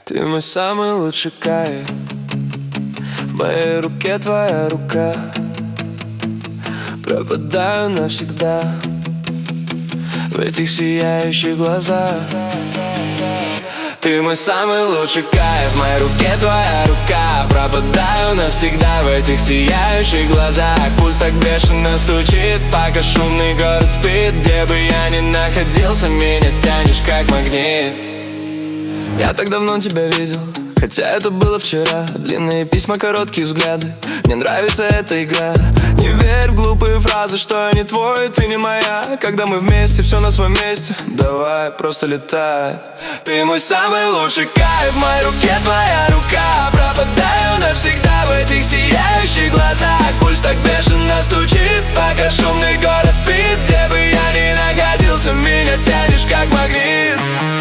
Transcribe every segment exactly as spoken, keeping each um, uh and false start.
Ты мой самый лучший кайф. В моей руке твоя рука. Пропадаю навсегда в этих сияющих глазах. Ты мой самый лучший кайф. В моей руке твоя рука. Пропадаю навсегда в этих сияющих глазах. Пульс так бешено стучит, пока шумный город спит. Где бы я ни находился, меня тянешь как магнит. Я так давно тебя видел, хотя это было вчера. Длинные письма, короткие взгляды. Мне нравится эта игра. Не верь в глупые фразы, что я не твой, ты не моя. Когда мы вместе, все на своем месте. Давай, просто летай. Ты мой самый лучший кайф. В моей руке твоя рука. Пропадаю навсегда в этих сияющих глазах. Пульс так бешено стучит, пока шумный город спит. Где бы я ни находился, меня тянешь как магнит.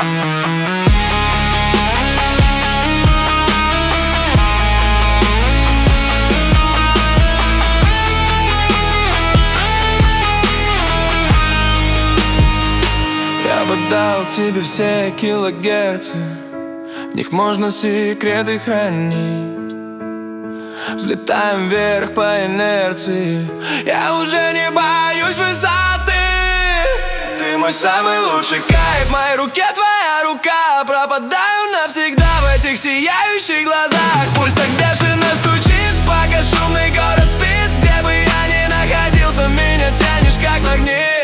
Я бы дал тебе все килогерцы, в них можно секреты хранить. Взлетаем вверх по инерции, я уже не боюсь высоты. Ты мой самый лучший кайф. В моей руке твоя рука. Пропадаю навсегда в этих сияющих глазах. Пульс так бешено стучит, пока шумный город спит. Где бы я ни находился, меня тянешь как магнит.